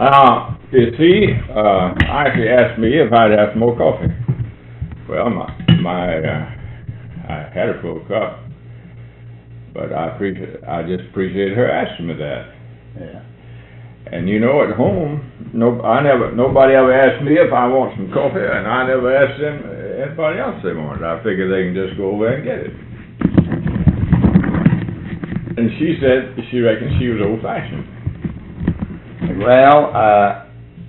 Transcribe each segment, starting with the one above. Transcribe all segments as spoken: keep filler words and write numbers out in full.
Uh, you see, uh, actually asked me if I'd have some more coffee. Well, my, my, uh, I had a full cup, but I appreciate, I just appreciate her asking me that. Yeah. And you know, at home, no, I never, nobody ever asked me if I want some coffee, and I never asked them, anybody else they wanted. I figure they can just go over and get it. And she said, she reckoned she was old-fashioned. Well, uh,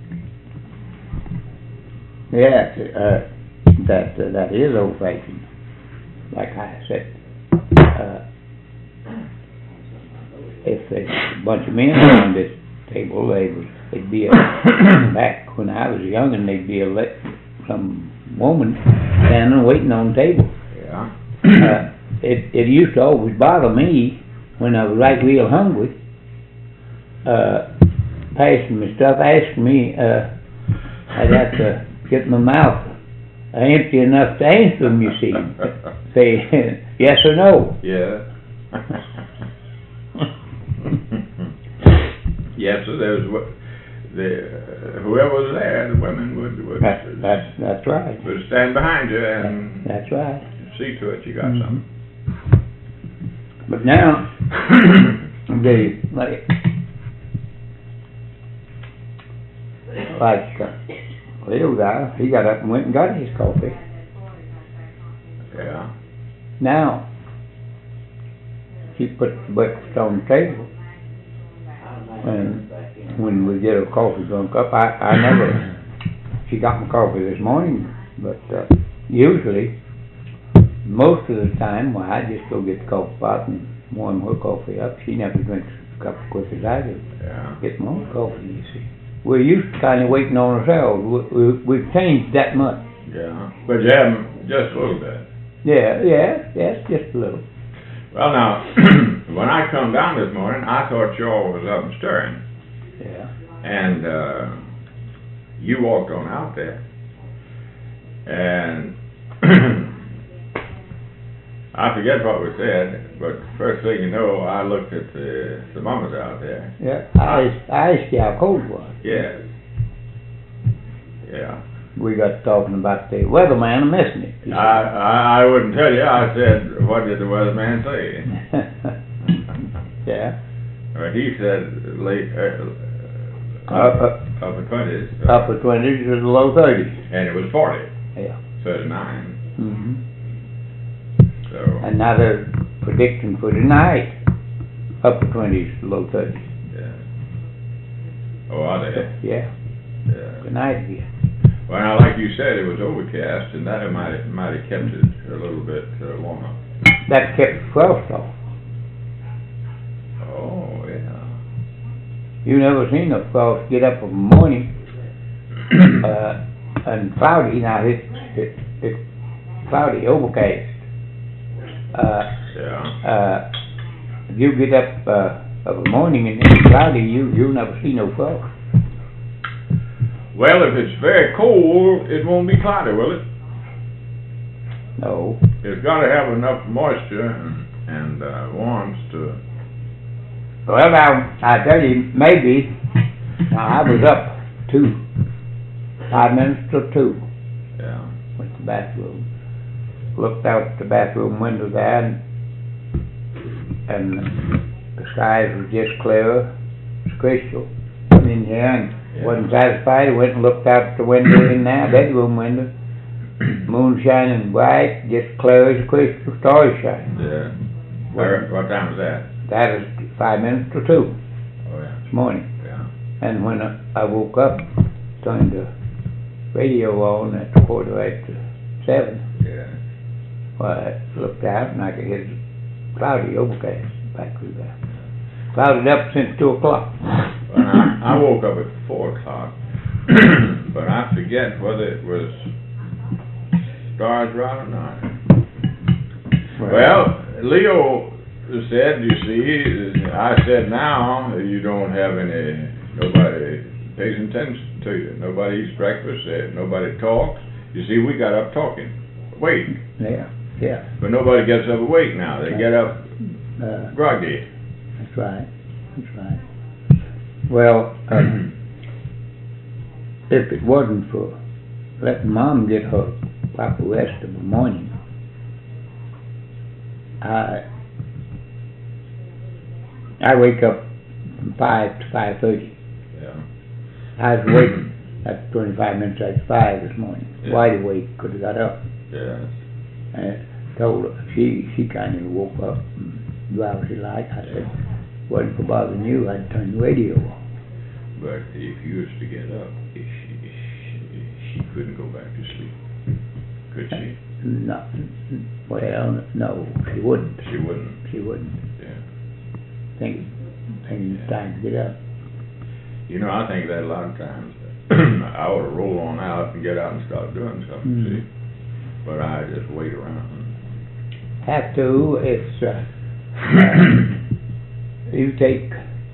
yeah, uh, that, uh, that is old-fashioned, like I said. Uh, if there's a bunch of men around this table, they would, they'd be a, back when I was young, and they'd be a, let, some woman standing waiting on the table. Yeah. Uh, it, it used to always bother me when I was right real hungry, uh, passing me stuff, asking me, uh, I'd have to get my mouth empty enough to answer them, you see. Say yes or no. Yeah. Yes, so there was, what, the, uh, whoever was there, the women would, would. That, that's, that's right. Would stand behind you and. That, that's right. See to it you got Mhm. something. But now, the, like, like, uh, Leo guy, he got up and went and got his coffee. Yeah. Now, he put the breakfast on the table, and when we get a coffee drunk up, I, I never, she got my coffee this morning, but, uh, usually, most of the time, well, I just go get the coffee pot and warm her coffee up. She never drinks a cup as quick as I do. Yeah. Get my own coffee, you see. We're used to kind of waiting on ourselves. We, we, we've changed that much. Yeah. But you haven't, just a little bit. Yeah, yeah, yes, just a little. Well, now, when I come down this morning, I thought y'all was up and stirring. Yeah. And, uh, you walked on out there. And I forget what we said, but first thing you know, I looked at the thermometers out there. Yeah, I asked, I asked you how cold it was. Yes. Yeah. We got talking about the weatherman missing it. I, I, I wouldn't tell you. I said, what did the weatherman say? Yeah. Well, he said late, uh, Uh, uh, upper twenties. upper twenties to the low thirties. And it was forty. Yeah. thirty-nine. Mm-hmm. So. And now they're predicting for tonight, upper twenties to low thirties. Yeah. Oh, are they? Yeah, Yeah. tonight again. Well, now, like you said, it was overcast, and that might have, might have kept it a little bit uh, warmer. That kept the frost off. Oh, yeah. You never seen a frost get up in the morning, uh, and cloudy. Now it's, it, it's cloudy, overcast. Uh, Yeah. uh, if you get up, uh, of a morning and it's cloudy, you, you'll never see no frost. Well, if it's very cold, it won't be cloudy, will it? No. It's got to have enough moisture and, and uh, warmth to. Well, now, I tell you, maybe, now I was up two, five minutes till two, Yeah. went to the bathroom, looked out the bathroom window there, and, and the skies were just clear as crystal. Come in here and Yeah. wasn't satisfied, I went and looked out the window in there, bedroom window, moon shining bright, just clear as crystal, stars shining. Yeah. Where, what time was that? That was five minutes to two Oh, yeah. this morning. Yeah. And when I I woke up, turned the radio on at quarter after seven, Yeah. well, I looked out and I could hear the cloudy overcast back through there. Clouded up since two o'clock. Well, I, I woke up at four o'clock, but I forget whether it was stars right or not. Well, Leo said, you see, I said now, you don't have any, nobody pays attention to you. Nobody eats breakfast, uh, nobody talks. You see, we got up talking, waiting. Yeah, yeah. But nobody gets up awake now. They get up Uh, groggy. That's right, that's right. Well, um, if it wasn't for letting Mom get her proper rest of the morning, I, I wake up from five to five thirty. Yeah. I was awake, that's twenty-five minutes after five this morning, Yeah. wide awake, could've got up. Yeah. And told her, she, she kinda woke up, and drowsy like, I said, wasn't for bothering you, I'd turn the radio on. But if you was to get up, she, she, she couldn't go back to sleep, could she? No, well, no, she wouldn't, She wouldn't, she wouldn't, yeah. think, thinking it's time to get up. You know, I think that a lot of times, I ought to roll on out and get out and start doing something, Mm. see? But I just wait around. Have to, it's, uh, uh, you take,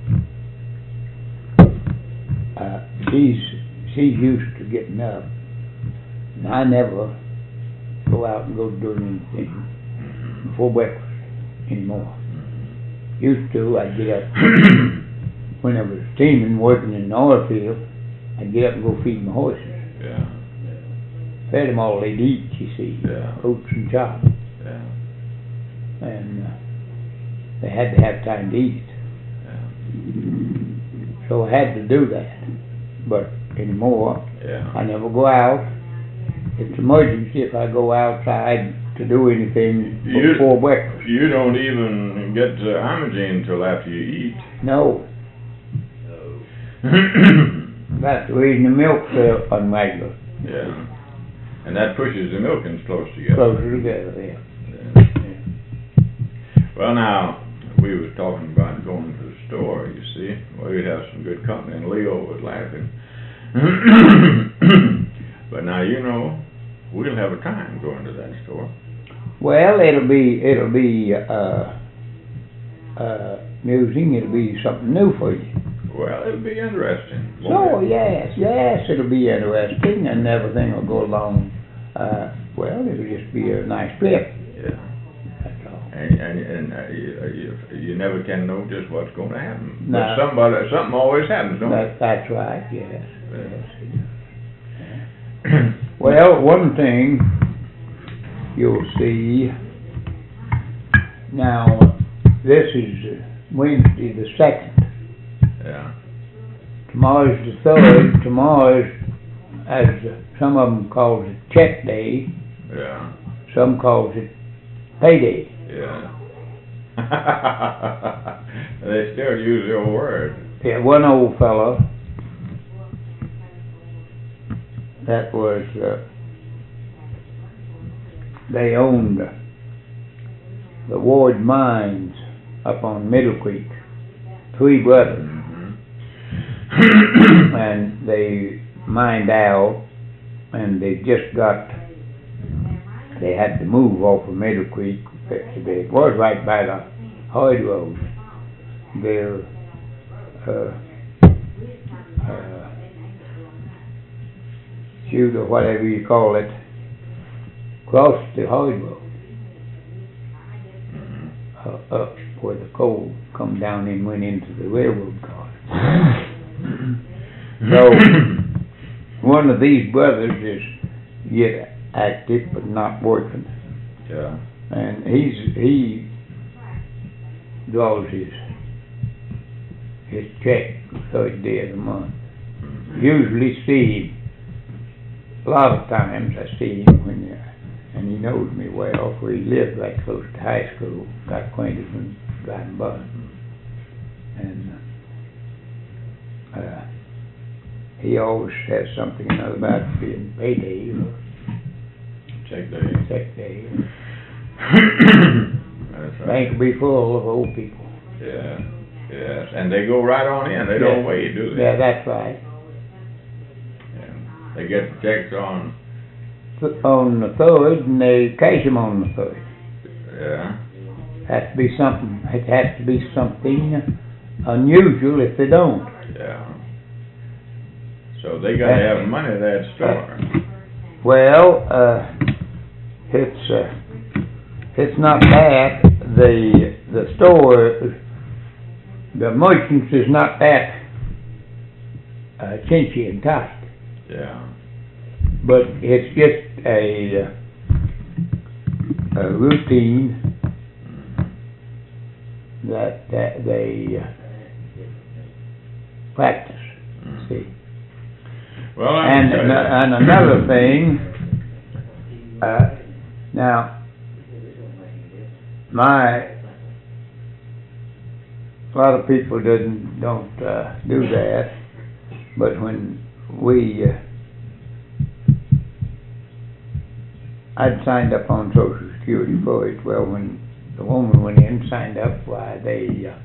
uh, she's, she's used to getting up, and I never go out and go doing anything before breakfast anymore. Used to, I'd get up, when I was teaming, working in the oil field, I'd get up and go feed my horses. Yeah, Fed them all they'd eat, you see, yeah, oats and chops, yeah, and, uh, they had to have time to eat. yeah, So I had to do that, but anymore, yeah. I never go out. It's emergency if I go outside to do anything You- before breakfast. You don't even get to Imogene until after you eat. No, that's the reason the milk's uh, unregular, Yeah, and that pushes the milkings close together. closer together, yeah. Yeah. Well, now, we was talking about going to the store, you see. Well, we'd have some good company, and Leo was laughing. But now, you know, we'll have a time going to that store. Well, it'll be, it'll be, uh, uh, amusing, it'll be something new for you. Well, it'll be interesting. So, won't it? yes, yes, it'll be interesting, and everything will go along, uh, well, it'll just be a nice trip, Yeah. that's all. And, and, and uh, you, you, you never can know just what's gonna happen. No. But somebody, something always happens, don't it? That, that's right, yes, yes. Well, one thing you'll see, now, this is Wednesday the second, Yeah, tomorrow's the third, tomorrow's, as some of them calls it check day, yeah, some calls it payday. yeah. They still use the old word. Yeah, one old fellow that was, uh, they owned the Ward Mines up on Middle Creek, three brothers, Mhm. and they mined out, and they just got, they had to move off of Middle Creek. It was right by the hard road. Their, uh, uh, chute or whatever you call it, crossed the hard road, uh, up where the coal come down and went into the railroad cars. So, one of these brothers is yet active but not working, Yeah, and he's, he draws his, his check the third day of the month. Mhm. Usually see him, a lot of times I see him when, uh, and he knows me well, for he lived right close to high school, got acquainted when driving bus. And, uh, he always says something or another about being payday or Check day. check day. That's right. Bank will be full of old people. Yeah, yes, and they go right on in, they don't Yeah. wait, do they? Yeah, that's right. Yeah. They get the checks on, On the third, and they cash them on the third. yeah, Has to be something, it has to be something unusual if they don't. yeah. So they gotta have money at that store. Well, uh, it's, uh, it's not that, the, the store, the merchants is not that, uh, cinchy and tight. Yeah. But it's just a, a routine that, that they uh, practice, Mm. see. Well, I'm And, sorry. ano- and another thing, uh, now, my, a lot of people doesn't, don't, uh, do that, but when we, uh, I'd signed up on Social Security for it, well, when the woman went in, signed up, why, they, uh,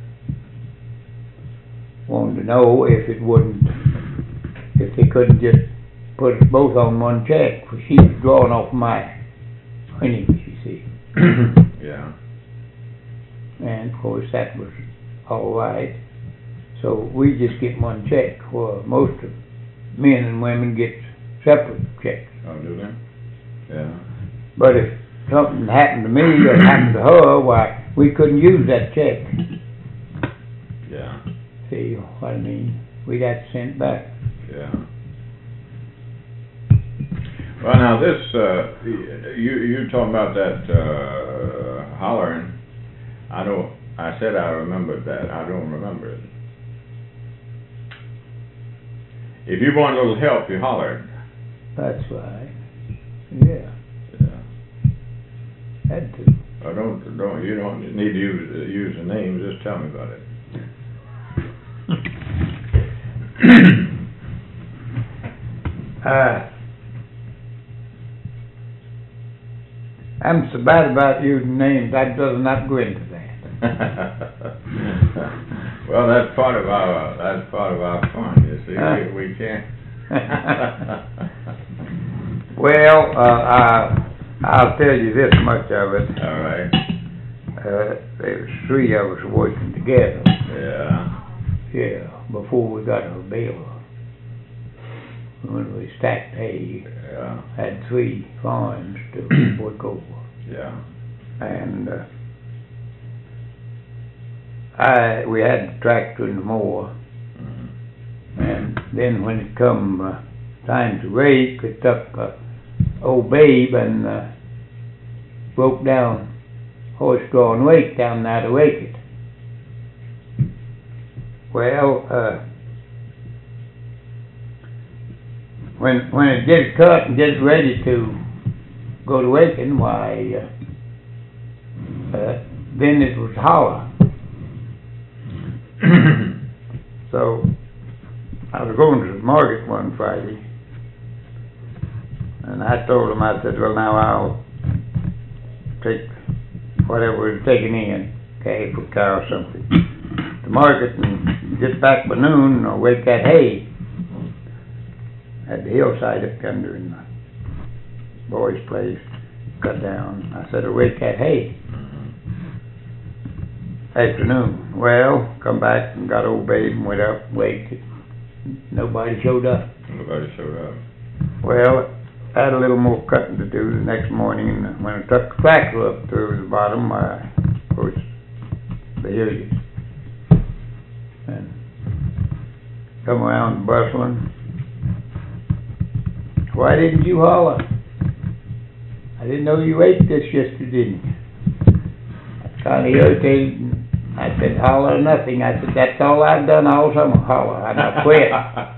wanted to know if it wouldn't, if they couldn't just put us both on one check, for she was drawing off my earnings, you see. Yeah. And of course, that was all right. So we just get one check, where most of men and women get separate checks. Oh, do they? Yeah. But if something happened to me or happened to her, why, we couldn't use that check. Yeah. See what I mean? We'd have to send it back. Yeah. Well, now this, uh, you, you talking about that, uh, hollering, I don't, I said I remembered that, I don't remember it. If you want a little help, you hollered. That's right. Yeah, Yeah. had to. I don't, don't, you don't need to use, uh, use the names, just tell me about it. Uh, I'm so bad about using names, I does not go into that. Well, that's part of our, that's part of our fun, you see, we, we can't. Well, uh, I, I'll tell you this much of it. All right, Uh, there was three of us working together, yeah, yeah, before we got our bill. When we stacked hay, yeah, had three farms to work over. yeah, And, uh, I, we had the tractor and the mower, mhm, and then when it come, uh, time to rake, it took, uh, old Babe and, uh, broke down horse-drawn rake down there to rake it. Well, uh, when, when it gets cut and gets ready to go to raking, why, uh, uh, then it was hollow. So, I was going to the market one Friday, and I told him, I said, well, now I'll take whatever was taken in, calf or cow or something, to market and get back by noon, or wake that hay at the hillside up yonder in the boy's place, cut down. I said, I'll wake that hay. mhm, Afternoon. Well, come back and got old Babe and went up, waked. Nobody showed up. nobody showed up. Well, I had a little more cutting to do the next morning, and when I took the tractor up through the bottom, I, of course, they hear you. And come around bustling. Why didn't you holler? I didn't know you ate this yesterday, didn't you? That's kinda irritated. I said, holler or nothing. I said, that's all I've done all summer, holler. And I quit.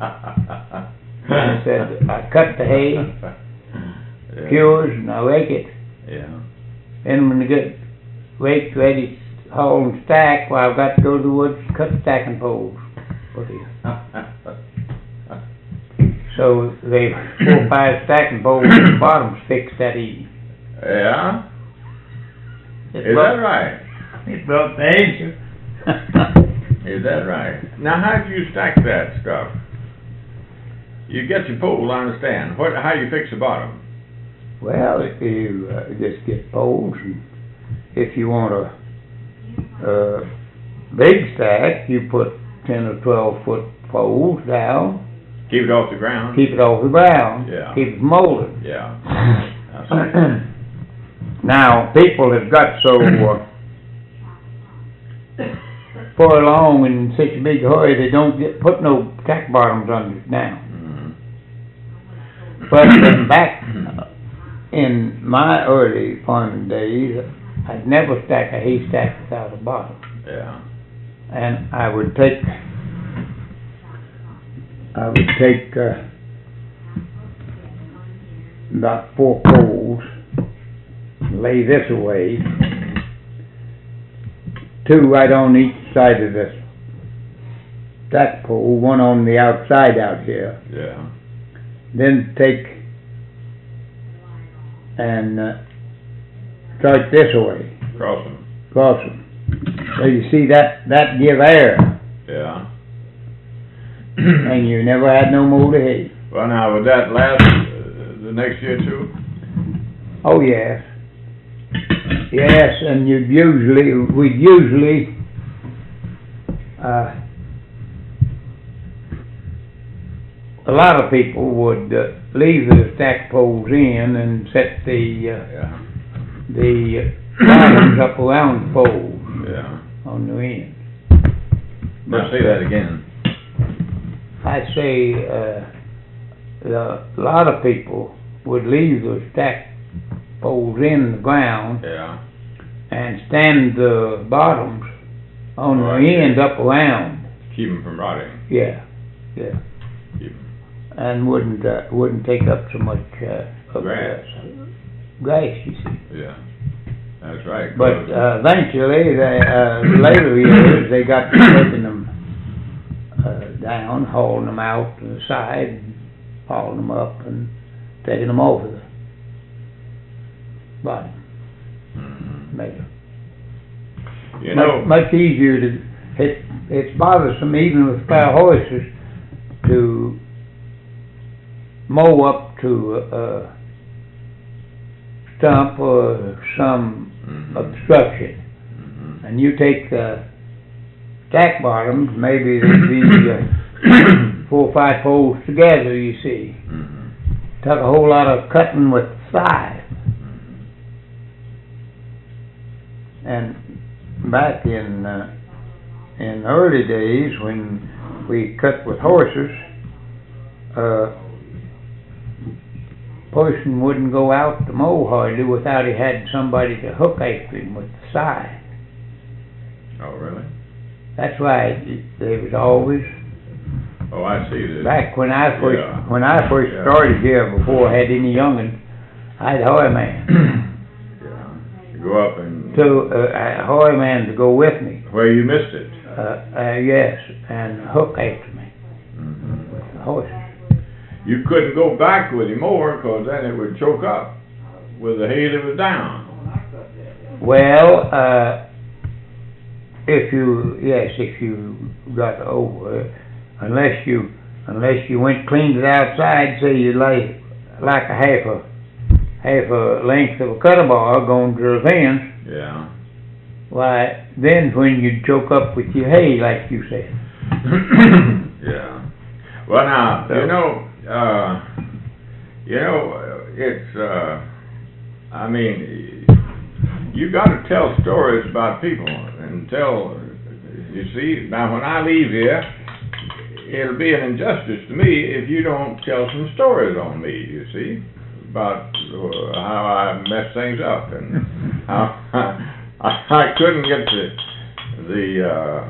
I said, I cut the hay, Yeah. cures, and I rake it. Yeah. Then when I get raked, ready, to haul and stack, well, I've got to go to the woods and cut stacking poles. for the- So they, four or five stacking poles at the bottom's fixed that evening. Yeah? It Is brought- that right? It brought the answer. Is that right? Now, how do you stack that stuff? You get your pole, I understand. What, how do you fix the bottom? Well, if you, uh, just get poles, and if you want a, uh, big stack, you put ten or twelve foot poles down, Keep it off the ground? keep it off the ground. Yeah. Keep it molded. Yeah. I see. Now, people have got so, uh, far along in such a big hurry, they don't get, put no tack bottoms under it now. Mhm. But uh, back in my early farming days, I'd never stack a haystack without a bottom. Yeah. And I would take, I would take, uh, about four poles, lay this away, two right on each side of this stack pole, one on the outside out here. Yeah. Then take and uh, start this way, Cross them. cross them. So you see that, that give air, Yeah. and you never had no mold of hay. Well, now, would that last uh, the next year too? Oh, yes. Yes, and you'd usually, we'd usually, uh, a lot of people would uh, leave the stack poles in and set the, uh, Yeah. the bottoms up around the poles Yeah. on the end. Now, say that again. I say, uh, the, a lot of people would leave the stack poles in the ground Yeah. and stand the bottoms on Right. the end up around. Keep them from rotting. Yeah, yeah. Keep 'em. And wouldn't, uh, wouldn't take up so much, uh, of Grass. the grass, you see. Yeah. That's right. But, uh, eventually, they, uh, later years, they got to taking them, uh, down, hauling them out to the side, hauling them up and taking them over the bottom, Mhm. made it You much, know, much easier to, it, it's bothersome even with plow horses to mow up to a stump or some mhm. obstruction. Mhm. And you take the stack bottoms, maybe they'd be uh, four or five poles together, you see. Mhm. Took a whole lot of cutting with scythe. And back in, uh, in early days when we cut with horses, uh, person wouldn't go out to mow hardly without he had somebody to hook after him with the scythe. Oh, really? That's why it- there was always, Oh, I see this. back when I first, Yeah. when I first Yeah. started here, before I had any young'uns, I had a highwayman, Yeah. You go up and to, uh, a highwayman to go with me, where you missed it. uh, uh, yes, and hook after me Mhm. with the horses. You couldn't go back with him more, because then it would choke up with the hay that was down. Well, uh, if you, yes, if you got over, unless you, unless you went clean to the outside, say you lay like a half a, half a length of a cutter bar going to the fence, Yeah. why, then when you choke up with your hay, like you said. Yeah. Well, now, So- you know, uh, you know, it's, uh, I mean, you gotta tell stories about people and tell, you see, now when I leave here, it'll be an injustice to me if you don't tell some stories on me, you see, about uh, how I messed things up and how I, I couldn't get the, the, uh,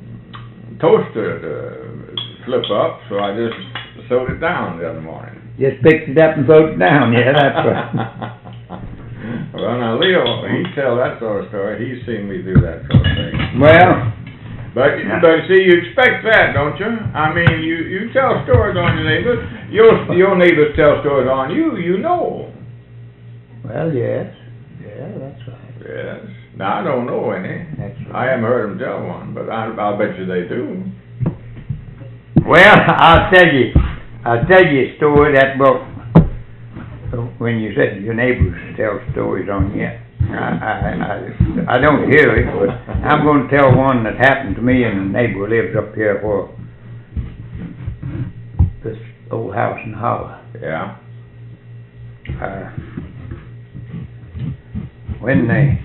toaster to flip up, so I just sewed it down the other morning. Just picked it up and threw it down, yeah, that's right. Well, now Leo, he tell that sort of story, he's seen me do that sort of thing. Well, But, Yeah. but see, you expect that, don't you? I mean, you, you tell stories on your neighbors, your, your neighbors tell stories on you, you know. well, yes, yeah, that's right, Yes. Now, I don't know any. that's I right. haven't heard them tell one, but I, I'll bet you they do. Well, I'll tell you, I'll tell you a story that brought, when you said your neighbors tell stories on you. I, I, I, I don't hear it, but I'm gonna tell one that happened to me and a neighbor who lives up here where this old house in Holler. Yeah. Uh, when they,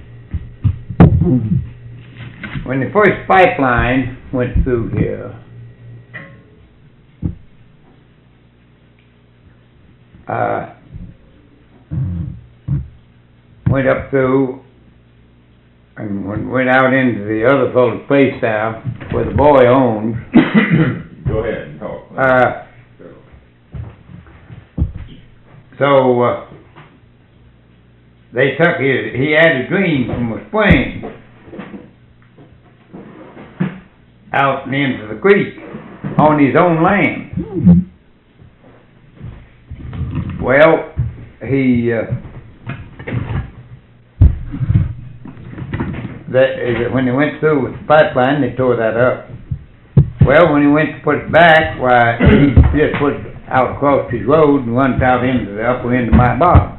when the first pipeline went through here, uh, went up through and went went out into the other fellow's place now, where the boy owns. Go ahead and talk. Uh, so, uh, they took his, he had a dream from a spring out and into the creek on his own land. Well, he, uh, that, when they went through with the pipeline, they tore that up. Well, when he went to put it back, why, he just put it out across his road and runs out into the upper end of my bottom.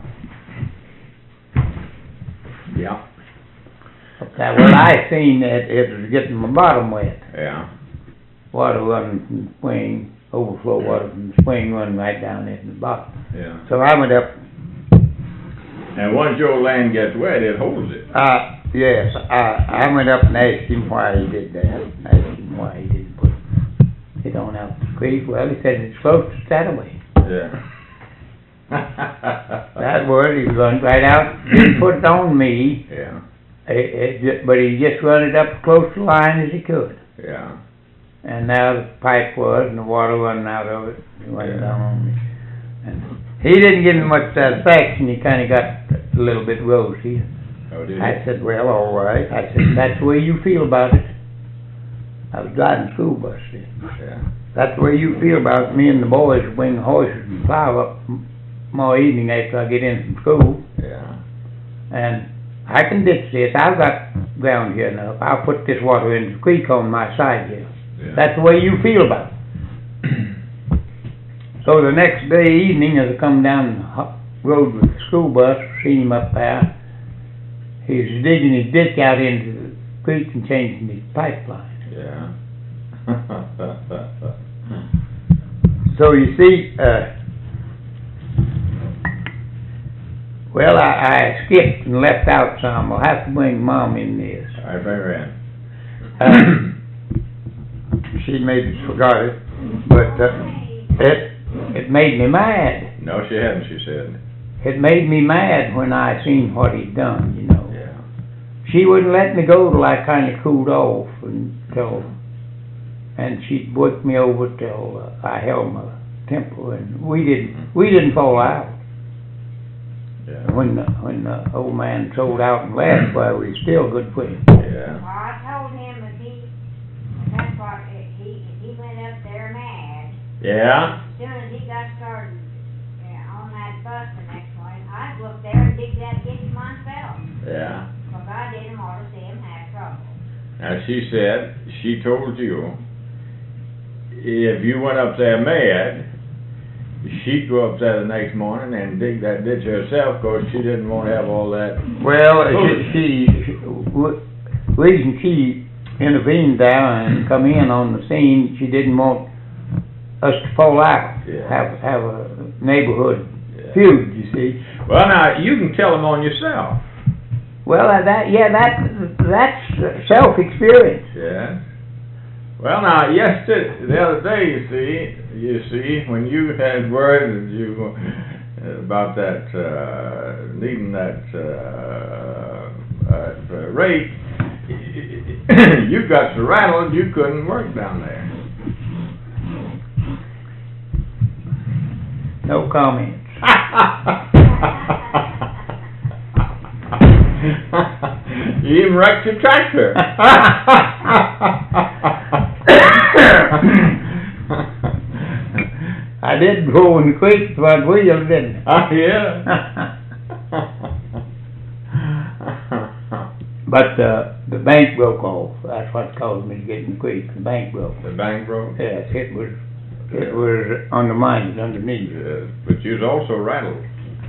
Yeah. Now, well, I seen that it was getting my bottom wet. Yeah. Water running from the spring, overflow water from the spring running right down into the bottom. Yeah. So I went up. And once your land gets wet, it holds it. Uh, yes, I, I went up and asked him why he did that. Asked him why he didn't put it on out the creek. Well, he said it's close to Satterway. Yeah. That word, he run right out, didn't put it on me. Yeah. It, it just, but he just run it up as close to the line as he could. Yeah. And now the pipe was, and the water running out of it, he went Yeah. down on me. And he didn't give me much satisfaction, he kinda got a little bit rosy. Oh, did I it? said, well, all right. I said, that's the way you feel about it. I was driving the school bus then. Yeah. That's the way you feel about it. Me and the boys bring horses and plow up tomorrow evening after I get in from school. Yeah. And I can ditch this. I've got ground here enough. I'll put this water into the creek on my side here. Yeah. That's the way you feel about it. So the next day evening, as I come down the ho- road with the school bus, seen him up there, he was digging his ditch out into the creek and changing his pipeline. Yeah. So you see, uh, well, I, I skipped and left out some. I'll have to bring Mom in this. I better in. Uh, she maybe forgot it, but uh, it it made me mad. No, she hadn't, she said. It made me mad when I seen what he'd done, you know. Yeah. She wouldn't let me go till I kind of cooled off until, and she'd worked me over till uh, I held my temper, and we didn't we didn't fall out. Yeah. When the, when the old man sold out and left, well, we were still good friends. Yeah. Well, I told him if he, that's what, if he, if he went up there mad, Yeah. as soon as he got started, yeah, on that bus the next morning, I'd look there and dig that ditch myself. Yeah. Cause I didn't want to see him have trouble. Now, she said, she told you, if you went up there mad, she'd go up there the next morning and dig that ditch herself, cause she didn't want to have all that. Well, she, she, w- reason she intervened there and come in on the scene, she didn't want us to fall out, Yeah. have, have a neighborhood Yeah. feud, you see. Well, now, you can tell them on yourself. Well, uh, that, yeah, that, that's self-experience. Yes. Well, now, yesterday, the other day, you see, you see, when you had words you about that uh, needing that uh, uh, rate, you got so rattled you couldn't work down there. No comments. You even wrecked your tractor. I did go in the creek front wheel, didn't Oh, yeah. I? But, uh, the bank broke off. That's what caused me to get in the creek. The bank broke. The bank broke? Yes, it was, it was undermined underneath. Yes, but you was also rattled.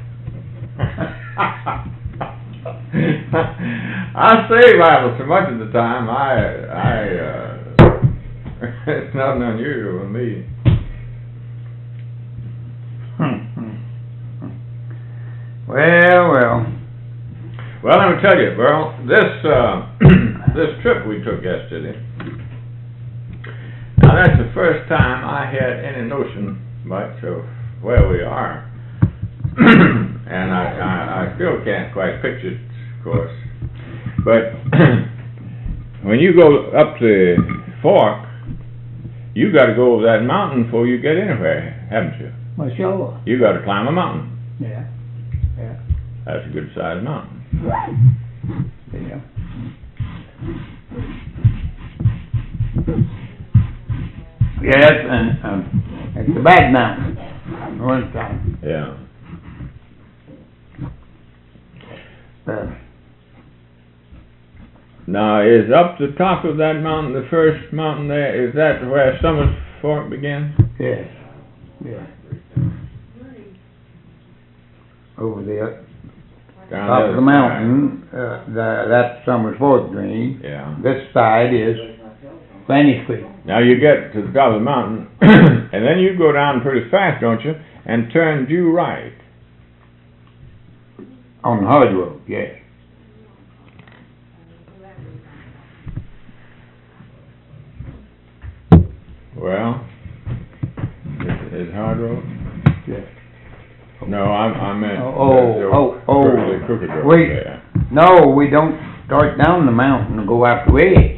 I say rattled so much of the time, I, I, uh, it's nothing unusual with me. Well, well. Well, let me tell you, well, this, uh, this trip we took yesterday, now that's the first time I had any notion much of where we are. and I, I, I still can't quite picture it, of course. But when you go up the fork, you gotta go over that mountain before you get anywhere, haven't you? Well, sure. You gotta climb a mountain. Yeah, yeah, That's a good sized mountain. yeah. Yes, and, um, it's a bad mountain, one time. Yeah. Uh, Now, is up the top of that mountain, the first mountain there, is that where Summers Fork begins? yes, yeah. Over there, Down top there? of the mountain, uh, the, that's Summers Fork Green. Yeah. This side is Fanny Creek. Now you get to the top of the mountain, and then you go down pretty fast, don't you? And turn due right. On the hard road, yes. Well, is, is Hard Road? Yes. No, I, I meant. Oh, the oh, oh, Crooked, Crooked Road wait. there. No, we don't start down the mountain and go out the edge.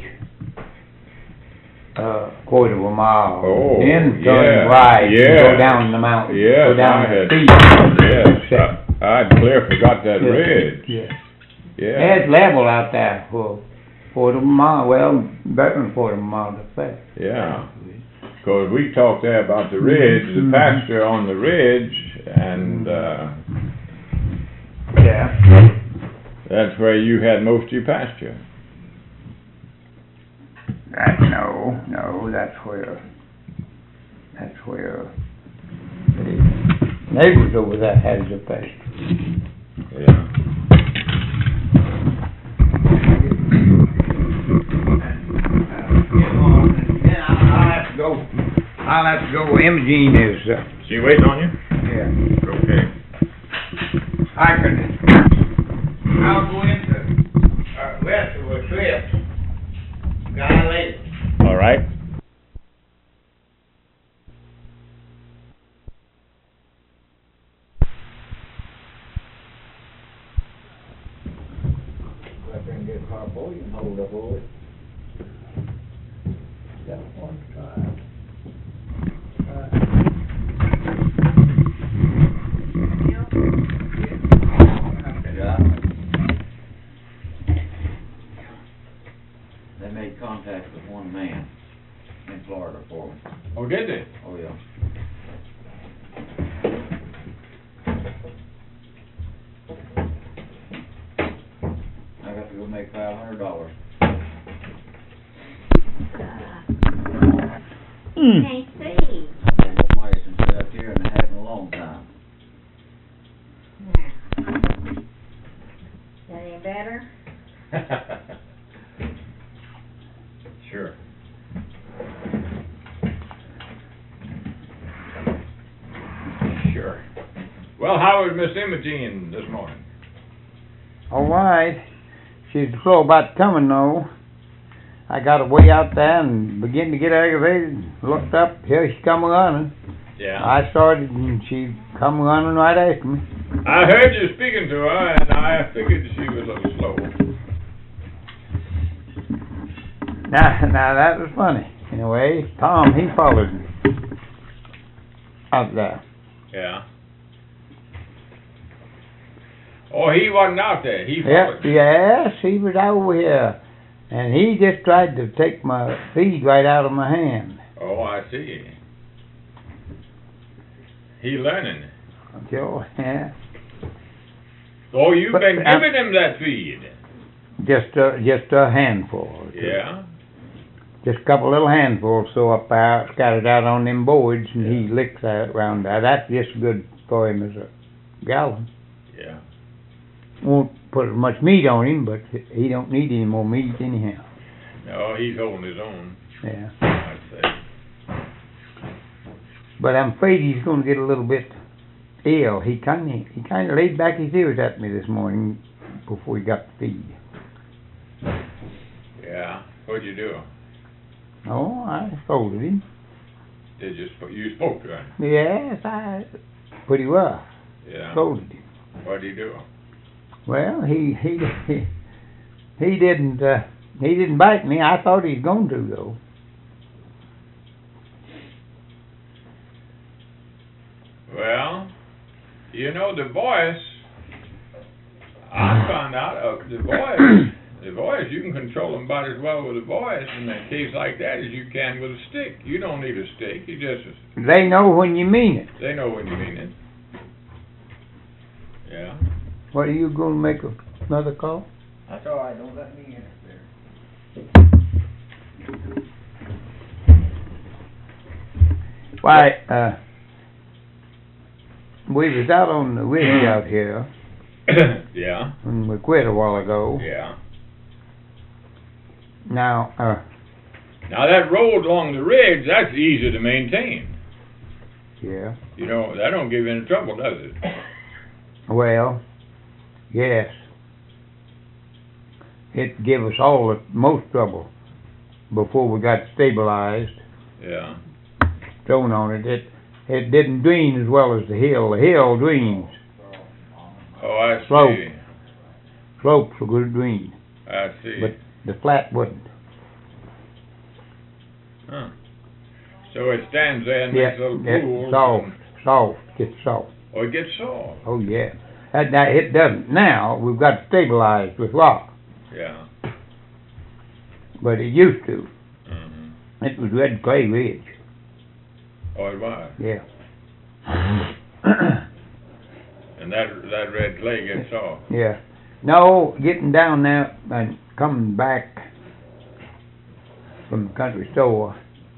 Uh, quarter of a mile. Oh, Then yeah, turn right and yeah. go down the mountain. Yes, Go down I the had- steep. Yes, I, I'd clear forgot that Yes, ridge. Yes. Yeah. It's level out there for quarter of a mile, well, better than quarter of a mile to say. Yeah. Cause we talked there about the ridge, the Mhm. pasture on the ridge, and, uh, Yeah. that's where you had most of your pasture. That, no, no, that's where, that's where the neighbors over there has the pasture. Yeah. Then I'll have to go, I'll have to go, Imogene is, uh, She waiting on you? yeah, Okay. I can, I'll go into, uh, west of a trip, guy later. All right. I can get Harpo, you can hold up over it. That one side. They made contact with one man in Florida for me. Oh, did they? Oh, yeah. I got to go make five hundred dollars. Mm. Can't see. I've been more money since I got here and I haven't in a long time. Yeah. Is that any better? Sure. Sure. Well, how was Miss Imogene this morning? All right. She's slow about coming though. I got away out there and began to get aggravated. Looked up, here she come running. Yeah. I started and she come running right after me. I heard you speaking to her, and I figured she was a little slow. Now, now that was funny. In a way, Tom, he followed me out there. Yeah. Oh, he wasn't out there. He Yeah, followed you. yes, he was over here. And he just tried to take my feed right out of my hand. Oh, I see. He learning. Sure, yeah. Oh, you've But, been uh, giving him that feed. Just a, just a handful. or two. Yeah. Just a couple little handfuls, so up out, scattered out on them boards, and he licks that around there. That's just good for him as a gallon. Yeah. Won't put as much meat on him, but he don't need any more meat anyhow. No, he's holding his own, Yeah. I'd say. But I'm afraid he's gonna get a little bit ill. He kinda, he kinda laid back his ears at me this morning before he got the feed. Yeah. What'd you do? Oh, I scolded him. Did you, sp- you spoke to him? Yes, I, pretty rough. Yeah. scolded him. What'd he do? Well, he, he, he, he didn't, uh, he didn't bite me. I thought he was going to, though. Well, you know, the voice, I found out, uh, the voice, the voice, you can control them about as well with a voice in a case like that as you can with a stick. You don't need a stick, you just, They know when you mean it. they know when you mean it. Yeah. What, are you gonna make a, another call? That's all right, don't let me interfere. Why, uh, we was out on the ridge out here, Yeah, when we quit a while ago. yeah. Now, uh, Now that road along the ridge, that's easy to maintain. yeah, You know, that don't give you any trouble, does it? well, yes. It give us all the most trouble before we got stabilized, Yeah, thrown on it. It, it didn't drain as well as the hill. The hill drains. oh, I Slope. see, Slopes are good drain, I see. but the flat wouldn't. Huh. So it stands there and Yeah, makes little yeah, pools. soft, and- soft, gets soft. Oh, it gets soft. Oh, yeah. That, that, it doesn't. Now, we've got stabilized with rock, Yeah. but it used to. Mm-hmm. It was red clay ridge, Oh, it was. yeah. And that that red clay gets soft. Yeah. No, getting down there and coming back from the country store,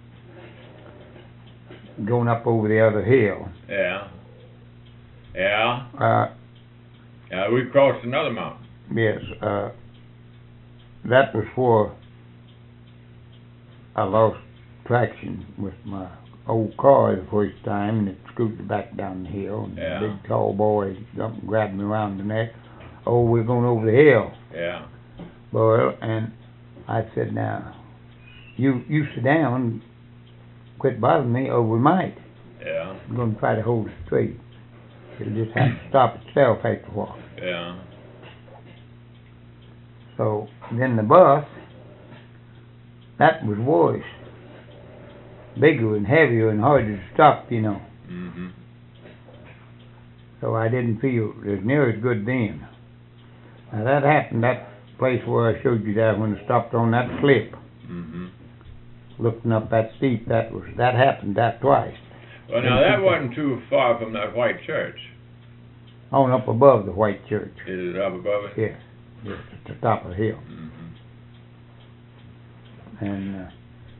going up over the other hill, Yeah. Yeah. uh, Yeah, we crossed another mountain. yes, uh, that was where I lost traction with my old car the first time, and it scooted back down the hill, and Yeah. the big tall boy jumped and grabbed me around the neck. Oh, we're going over the hill, Yeah. boy, and I said, now, you, you sit down, quit bothering me, or we might. Yeah. I'm gonna try to hold it straight. It'll just have to stop itself after a while. Yeah. So, then the bus, that was worse. Bigger and heavier and harder to stop, you know. Mm-hmm. So I didn't feel as near as good then. Now that happened, that place where I showed you that when I stopped on that cliff, Mm-hmm. looking up that steep, that was, that happened that twice. Well, now that wasn't too far from that white church. On up above the white church, Is it up above it? yes, just at the top of the hill. Mm-hmm. And, uh,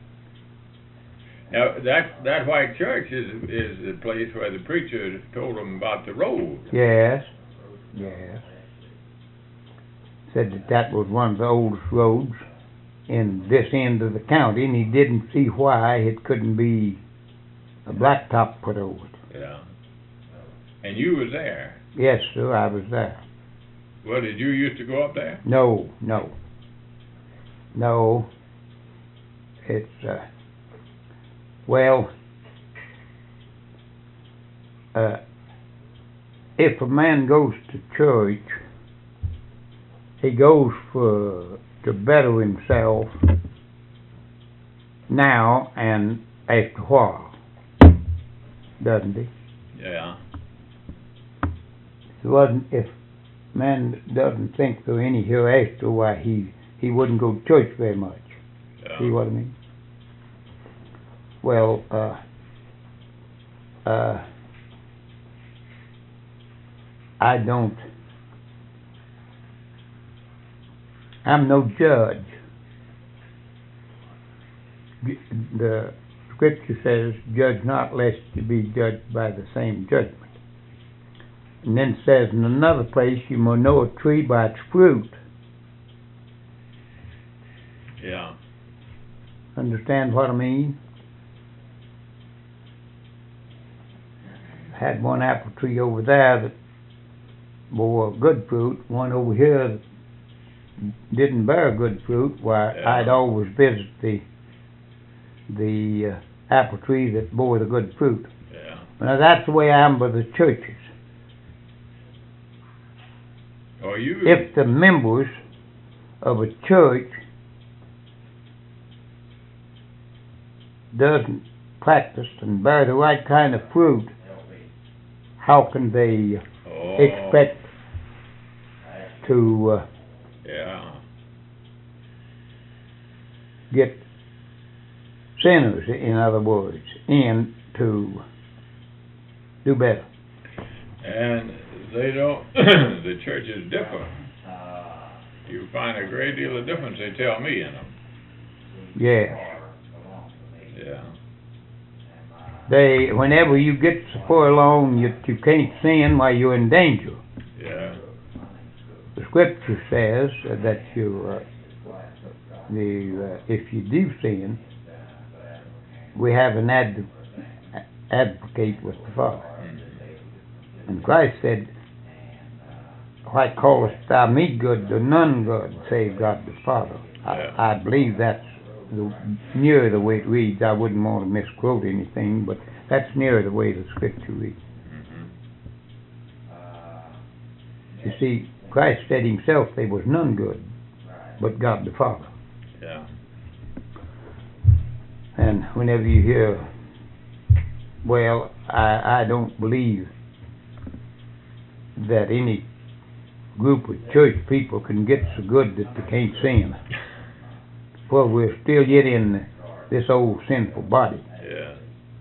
Now that that white church is is the place where the preacher told them about the road. yes, yes. Said that that was one of the oldest roads in this end of the county, and he didn't see why it couldn't be a blacktop put over it. Yeah. And you was there. Yes, sir, I was there. Well, did you used to go up there? No, no. No. It's, uh, well, uh, if a man goes to church, he goes for, to better himself now and after a while, doesn't he? Yeah. It wasn't, if man doesn't think through any hereafter, why he, he wouldn't go to church very much. Yeah. See what I mean? Well, uh, uh, I don't, I'm no judge. The scripture says, judge not lest you be judged by the same judgment. And then it says in another place, you may know a tree by its fruit. Yeah. Understand what I mean? Had one apple tree over there that bore good fruit, one over here that didn't bear good fruit. Why, Yeah. I'd always visit the the uh, apple tree that bore the good fruit. Yeah. Now that's the way I am with the churches. Oh, you. if the members of a church doesn't practice and bear the right kind of fruit, how can they oh, expect to uh, Yeah. get sinners, in other words, in to do better? And they don't, the church is different. You find a great deal of difference, they tell me, in them. Yes. Yeah. They, whenever you get so far along you, you can't sin while you're in danger. Yeah. The scripture says that you, uh, the, uh, if you do sin, we have an ad, advocate with the Father. And Christ said, why callest thou me good, though none good, save God the Father? Yeah. I, I believe that's the, near the way it reads. I wouldn't want to misquote anything, but that's near the way the scripture reads. Mm-hmm. You see, Christ said himself there was none good but God the Father. Yeah. And whenever you hear, well, I, I don't believe that any group of church people can get so good that they can't sin. Well, we're still yet in this old sinful body. Yeah.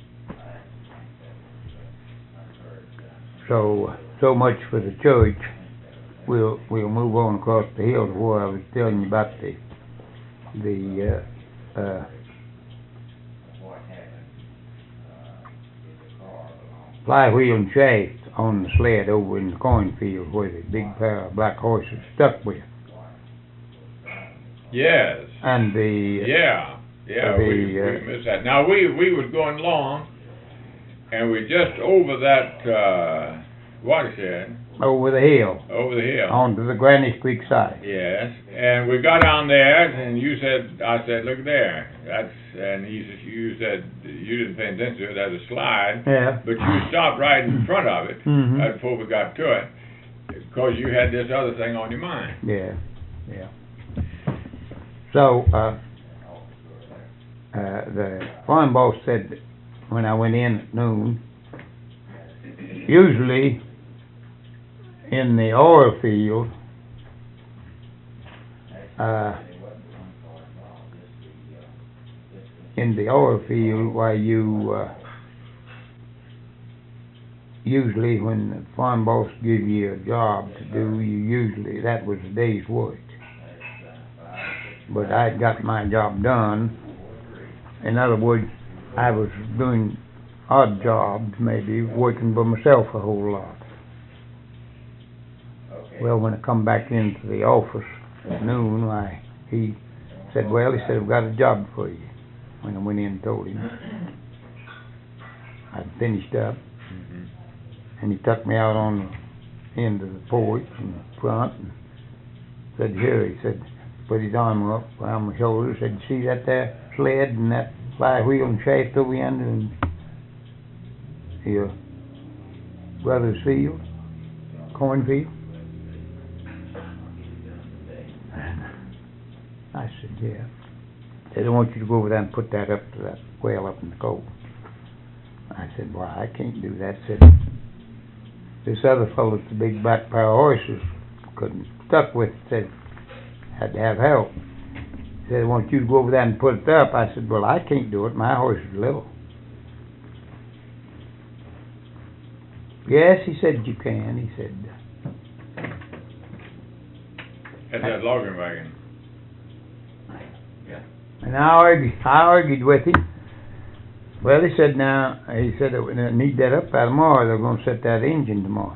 So, so much for the church. We'll, we'll move on across the hill to where I was telling you about the, the, uh, uh, flywheel and shaft on the sled over in the cornfield where the big pair of black horses stuck with. Yes. And the, Yeah. Yeah, the, we, uh, we missed that. Now, we, we was going along, and we just over that, uh, watershed, over the hill, over the hill. onto the Granny Creek side. Yes, and we got down there, and you said, I said, look there, that's, and he said, you said, you didn't pay attention to it, that's a slide, Yeah. but you stopped right in front of it, Mhm. right before we got to it, because you had this other thing on your mind. Yeah, yeah. So, uh, uh, the farm boss said that when I went in at noon, usually in the oil field, uh, in the oil field, why you, uh, usually when the farm boss give you a job to do, you usually, that was a day's work. But I'd got my job done. In other words, I was doing odd jobs, maybe, working for myself a whole lot. Well, when I come back into the office at noon, why, he said, well, he said, I've got a job for you. When I went in and told him I'd finished up, Mm-hmm. and he took me out on the end of the porch in the front and said, here, he said, put his arm up around my shoulder, said, see that there sled and that flywheel and shaft over yonder in your brother's field, cornfield? I said, yeah. He said, I want you to go over there and put that up to that well up in the cove. I said, well, I can't do that. Said, this other fellow with the big black pair of horses couldn't stuck with it, said, had to have help. He said, I want you to go over there and put it up. I said, well, I can't do it. My horse is little. Yes, he said, you can. He said, That's that logging wagon. and I argued, I argued with him. Well, he said, now, he said, I need that up by tomorrow. They're going to set that engine tomorrow.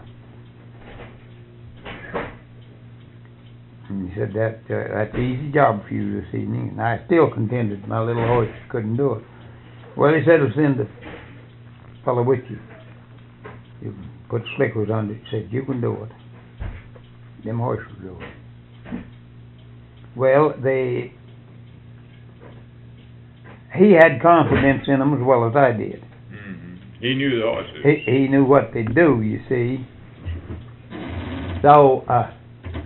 And he said, that uh, that's an easy job for you this evening. And I still contended my little horse couldn't do it. Well, he said, I'll send the fellow with you. You can put slickers under it. He said, you can do it. Them horses will do it. Well, they... he had confidence in them as well as I did. Mm-hmm. He knew the horses. He, he knew what they'd do, you see. So, uh,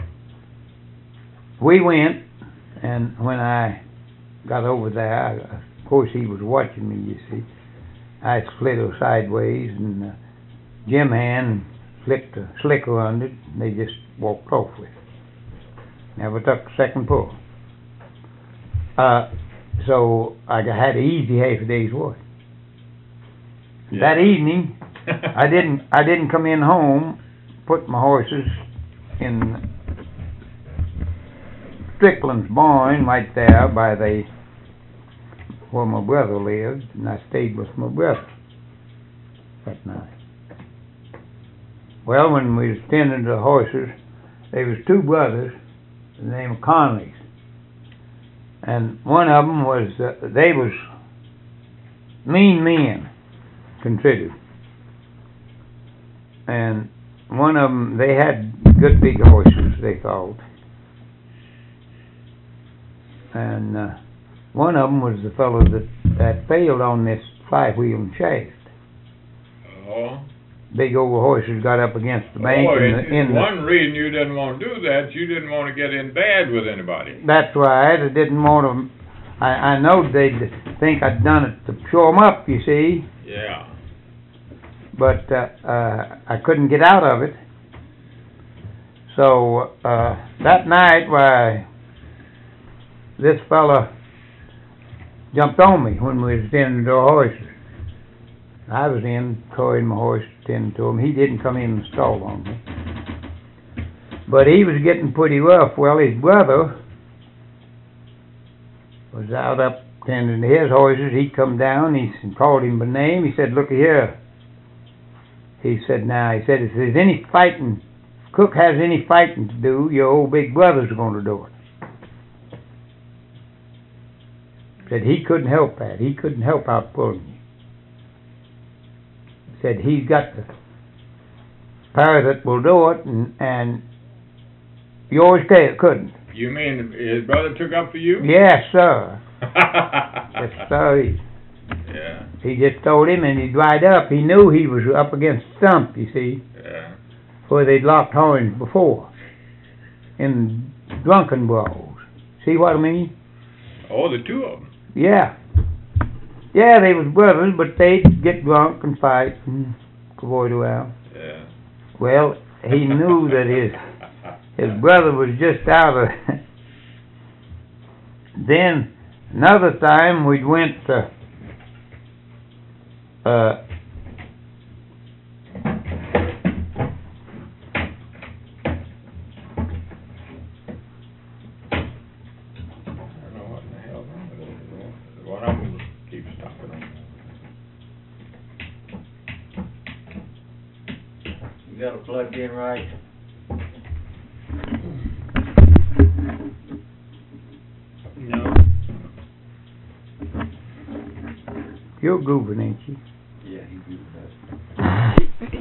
we went, and when I got over there, I, of course he was watching me, you see. I slid her sideways, and uh, Jim Hand slipped a slicker under it, and they just walked off with it. Never took a second pull. Uh, so I had an easy half a day's work. Yeah. That evening, I didn't I didn't come in home, put my horses in Strickland's barn right there by the where my brother lived, and I stayed with my brother that night. Well, when we was tending the horses, there was two brothers, the name of Conleys, and one of them was uh, they was mean men considered, and one of them, they had good big horses, they thought, and uh, one of them was the fellow that, that failed on this five-wheel shaft. Oh. Big old horses got up against the bank. Oh, in the, it, in the, one reason you didn't want to do that, you didn't want to get in bad with anybody. That's right. I didn't want to. I, I know they'd think I'd done it to show 'em up, you see. Yeah. But uh, uh, I couldn't get out of it. So uh, that night, why, this fella jumped on me when we was tending to our horses. I was in, towing my horse, tending to him. He didn't come in and stall on me. But he was getting pretty rough. Well, his brother was out up tending to his horses. He come down, he called him by name. He said, "Look here." He said, now, he said, if there's any fighting, if Cook has any fighting to do, your old big brother's going to do it. Said he couldn't help that. He couldn't help out pulling you. Said he's got the power that will do it, and, and yours couldn't. You mean his brother took up for you? Yes, sir. Yes, sir. He, yeah. he just told him, and he dried up. He knew he was up against a stump, you see, Yeah. where they'd locked horns before in drunken brawls. See what I mean? Oh, the two of them. Yeah. Yeah, they was brothers, but they'd get drunk and fight and avoid around. Yeah. Well, he knew that his his brother was just out of Then, another time, we went to, uh, One of them keeps stopping them. You got it plugged in right? No. you're goofing, ain't you? Yeah, he do that.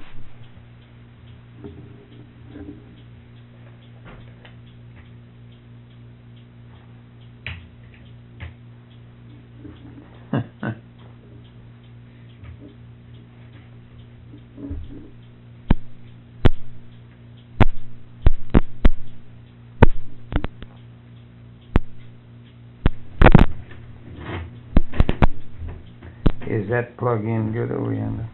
Is that plug-in good over yonder?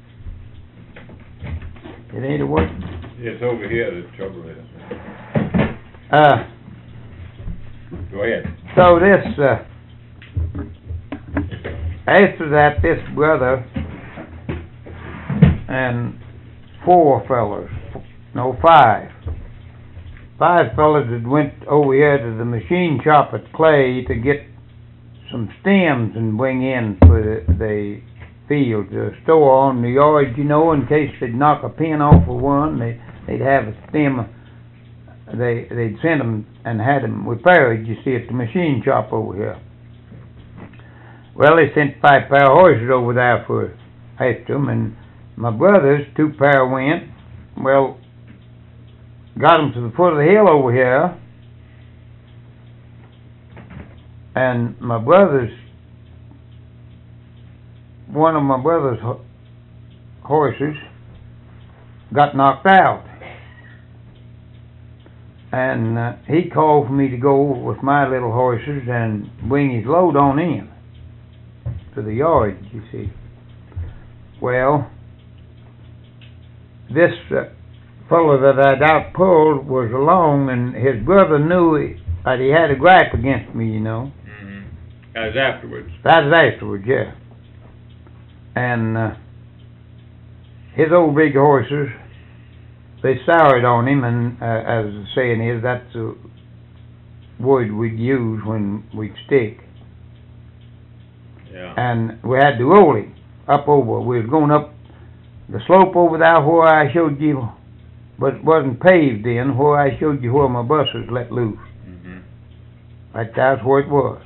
It ain't a working? It's over here, the trouble is. Uh, Go ahead. so this, uh, after that, this brother and four fellas, no, five, five fellas that went over here to the machine shop at Clay to get some stems and bring in for the, the field, the store on the yard, you know, in case they'd knock a pin off of one, they, they'd have a stem, they, they'd send them and had them repaired, you see, at the machine shop over here. Well, they sent five pair of horses over there for after them, and my brothers, two pair went, well, got them to the foot of the hill over here, and my brother's, one of my brother's ho horses got knocked out. And uh, he called for me to go with my little horses and bring his load on in to the yard, you see. Well, this uh, fellow that I'd out pulled was along, and his brother knew that he had a gripe against me, you know. Mm-hmm. That was afterwards. That was afterwards, yeah. And uh, his old big horses, they soured on him, and uh, as the saying is, that's the word we'd use when we'd stick. Yeah. And we had to roll him up over. We was going up the slope over there where I showed you, but it wasn't paved in, where I showed you where my bus was let loose. Mm-hmm. Like that's where it was.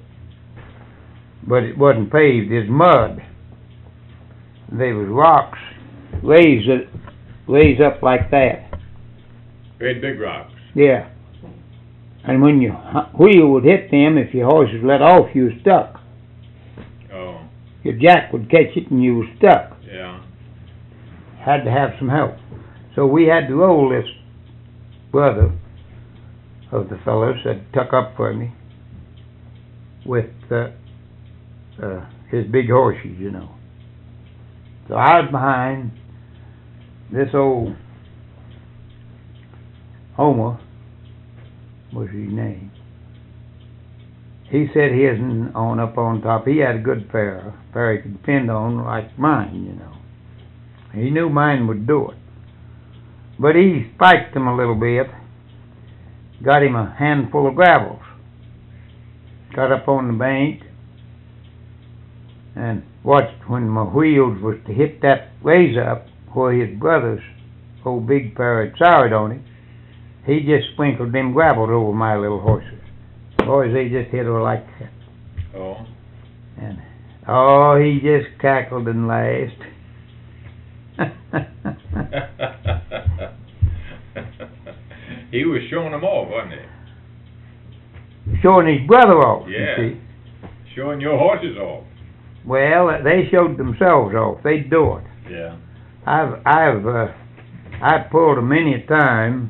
But it wasn't paved, it's mud. There was rocks raised, raised up like that. Great big rocks. Yeah. And when your wheel would hit them, if your horse was let off, you was stuck. Oh. Your jack would catch it and you was stuck. Yeah. Had to have some help. So we had to roll this brother of the fellows that took up for me with uh, uh, his big horses, you know. So I was behind this old Homer, was his name. He said his on up on top. He had a good pair, a pair he could depend on like mine, you know. He knew mine would do it. But he spiked him a little bit, got him a handful of gravels, got up on the bank, and watched when my wheels was to hit that raise up where his brother's old big pair had soured on him. He just sprinkled them gravels over my little horses. Boys, they just hit her like that. Oh. And oh, he just cackled and laughed. He was showing them off, wasn't he? Showing his brother off, Yeah. you see. Showing your horses off. Well, they showed themselves off. They'd do it. Yeah. I've, I've, uh, I pulled them many a time,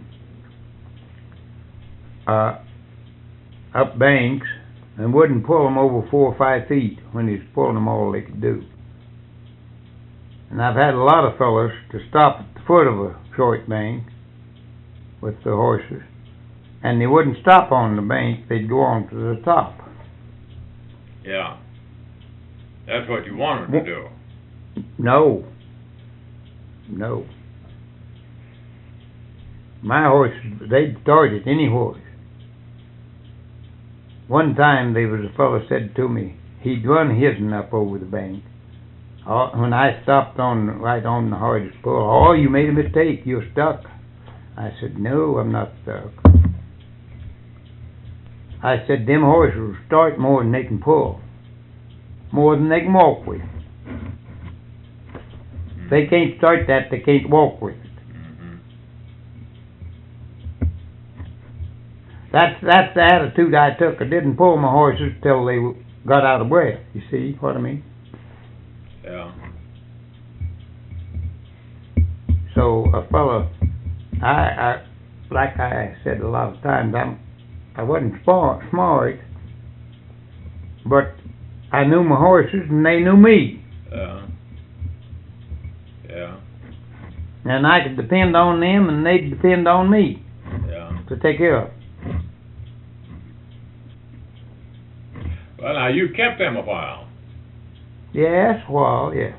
uh, up banks, and wouldn't pull them over four or five feet when he was pulling them all they could do. And I've had a lot of fellas to stop at the foot of a short bank with the horses, and they wouldn't stop on the bank, they'd go on to the top. Yeah. That's what you wanted to do. No. No. My horses, they'd start at any horse. One time there was a fellow said to me, he'd run his'n up over the bank. Oh, when I stopped on right on the hardest pull, oh, you made a mistake, you're stuck. I said, no, I'm not stuck. I said, them horses will start more than they can pull, more than they can walk with. If they can't start that, they can't walk with it. Mm-hmm. That's that's the attitude I took. I didn't pull my horses till they got out of breath. You see what I mean? Yeah. So a fellow, I, I like I said a lot of times, I'm I wasn't smart, smart, but I knew my horses and they knew me, Yeah. Yeah. and I could depend on them and they'd depend on me Yeah. to take care of. Well, now you kept them a while. Yes, well, yeah.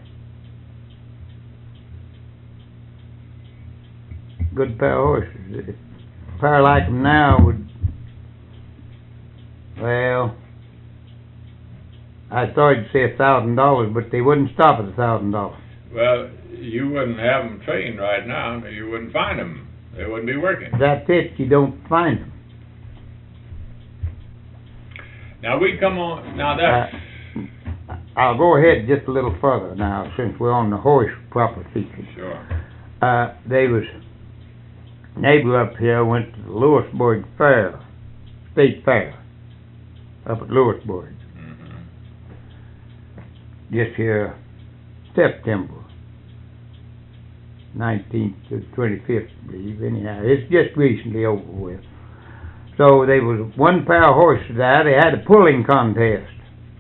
Good pair of horses. A pair like them now would, well, I started to say a thousand dollars, but they wouldn't stop at a thousand dollars. Well, you wouldn't have them trained right now. You wouldn't find them. They wouldn't be working. That's it, you don't find them. Now we come on. Now that. Uh, I'll go ahead just a little further now, since we're on the horse proper features. Sure. Uh, they was, neighbor up here went to the Lewisburg Fair, State Fair, up at Lewisburg, Mm-hmm. just here September. nineteenth to twenty-fifth, I believe, anyhow. It's just recently over with. So there was one pair of horses there, they had a pulling contest.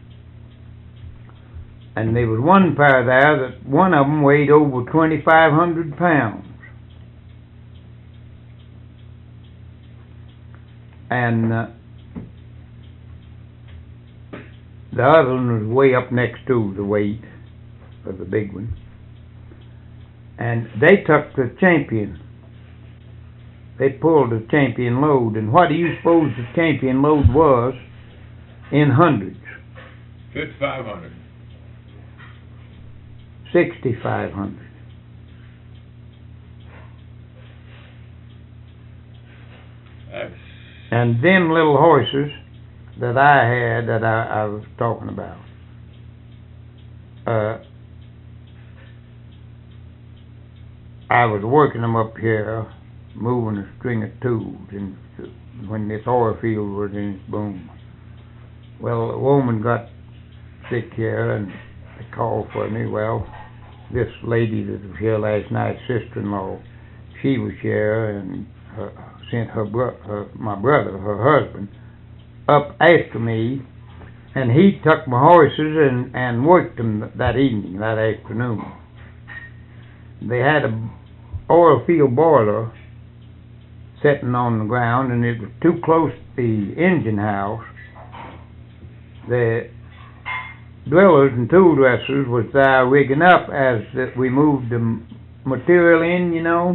And there was one pair there that one of them weighed over twenty-five hundred pounds. And uh, the other one was way up next to the weight of the big one. And they took the champion. They pulled the champion load. And what do you suppose the champion load was in hundreds? Fifty-five hundred. Sixty-five hundred. That's, And them little horses that I had, that I, I was talking about, uh, I was working them up here, moving a string of tools, and when this oil field was in its boom. Well, a woman got sick here, and they called for me. Well, this lady that was here last night, sister-in-law, she was here, and her, sent her, bro her my brother, her husband, up after me, and he took my horses and, and worked them that evening, that afternoon. They had a oil field boiler sitting on the ground, and it was too close to the engine house. The drillers and tool dressers was there rigging up as that we moved the material in, you know.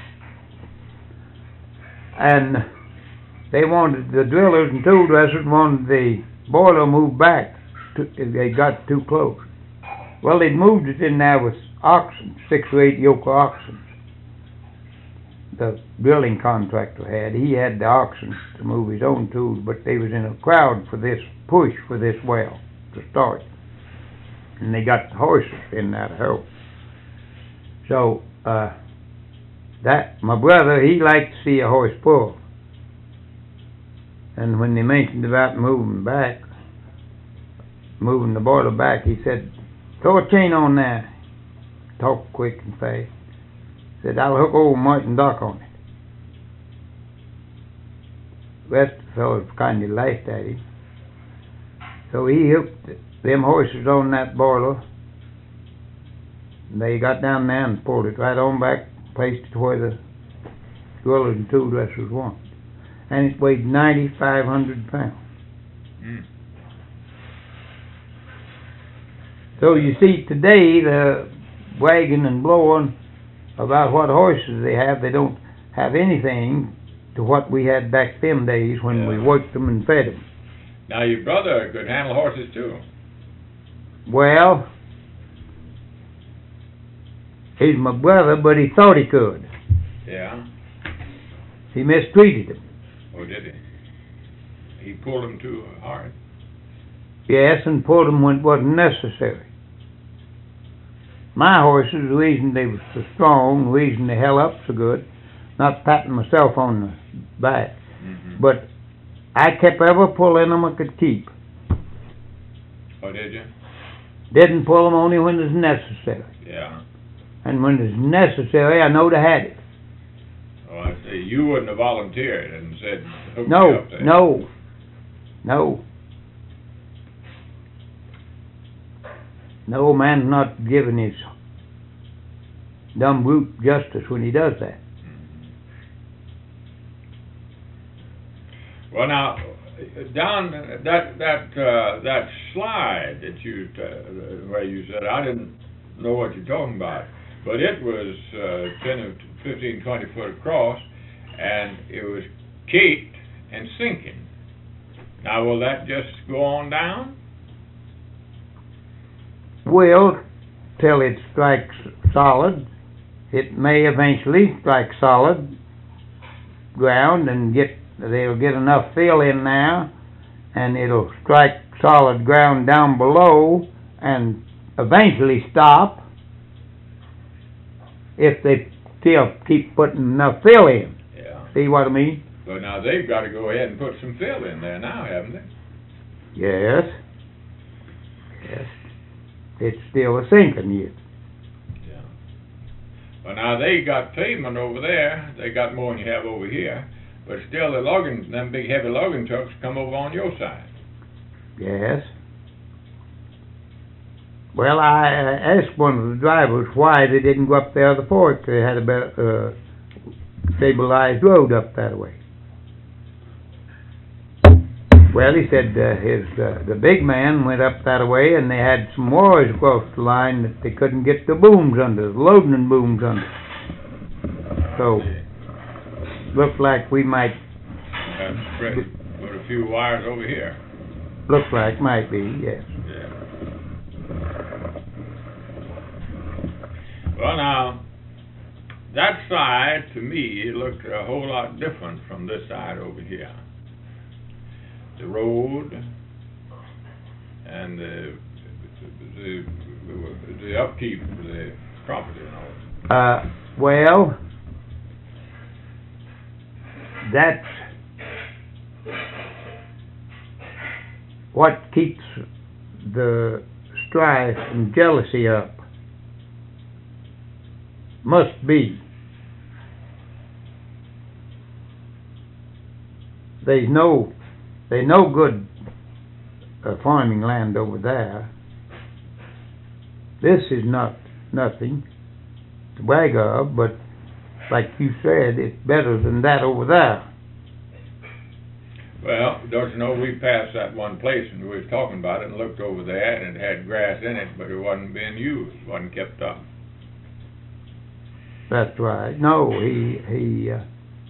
And they wanted, the drillers and tool dressers wanted the boiler moved back. To, they got too close. Well, they'd moved it in there with oxen, six or eight yoke of oxen. The drilling contractor had, he had the oxen to move his own tools, but they was in a crowd for this push for this well to start. And they got the horses in there to help. So, uh, that, my brother, he liked to see a horse pull. And when they mentioned about moving back, moving the boiler back, he said, throw a chain on there. Talk quick and fast. Said, I'll hook old Martin Dock on it. The rest of the fellows kind of laughed at him. So he hooked them horses on that boiler. And they got down there and pulled it right on back, placed it where the drillers and tool dressers wanted. And it weighed ninety-five hundred pounds. mm. So you see, today, the wagging and blowing about what horses they have, they don't have anything to what we had back them days when Yeah. we worked them and fed them. Now, your brother could handle horses too. Well, he's my brother, but he thought he could. Yeah. He mistreated him. Or did he? He pulled him too hard. Yes, and pulled them when it wasn't necessary. My horses, the reason they were so strong, the reason they held up so good, not patting myself on the back, Mm-hmm. but I kept every pulling them I could keep. Oh, did you? Didn't pull them only when it was necessary. Yeah. And when it was necessary, I knowed I had it. Oh, I see. You wouldn't have volunteered and said, hook me No, up there. no, no. No man's not giving his dumb brute justice when he does that. Well, now, down that that uh, that slide that you uh, where you said, I didn't know what you're talking about, but it was uh, ten or fifteen, twenty foot across, and it was caked and sinking. Now, will that just go on down? Well, till it strikes solid, it may eventually strike solid ground and get, they'll get enough fill in there, and it'll strike solid ground down below and eventually stop if they still keep putting enough fill in. Yeah. See what I mean? But now they've got to go ahead and put some fill in there now, haven't they? Yes. Yes. It's still a sinking yet. Yeah. Well, now Now, they got pavement over there, they got more than you have over here, but still the logging, them big heavy logging trucks come over on your side. Yes. Well, I uh, asked one of the drivers why they didn't go up the other fork. They had a better, uh, stabilized road up that way. Well, he said uh, his uh, the big man went up that way, and they had some wires across the line that they couldn't get the booms under, the loading booms under. So, looked like we might, Uh, spread, put a few wires over here. looked like might be, yes. Yeah. Well, now, that side, to me, it looked a whole lot different from this side over here. The road and the, the, the, the upkeep of the property and all. Uh, well, that's what keeps the strife and jealousy up. Must be. There's no, there's no good uh, farming land over there. This is not nothing to brag of, but like you said, it's better than that over there. Well, don't you know, we passed that one place and we was talking about it and looked over there and it had grass in it, but it wasn't being used, wasn't kept up. That's right. No, he, he, uh,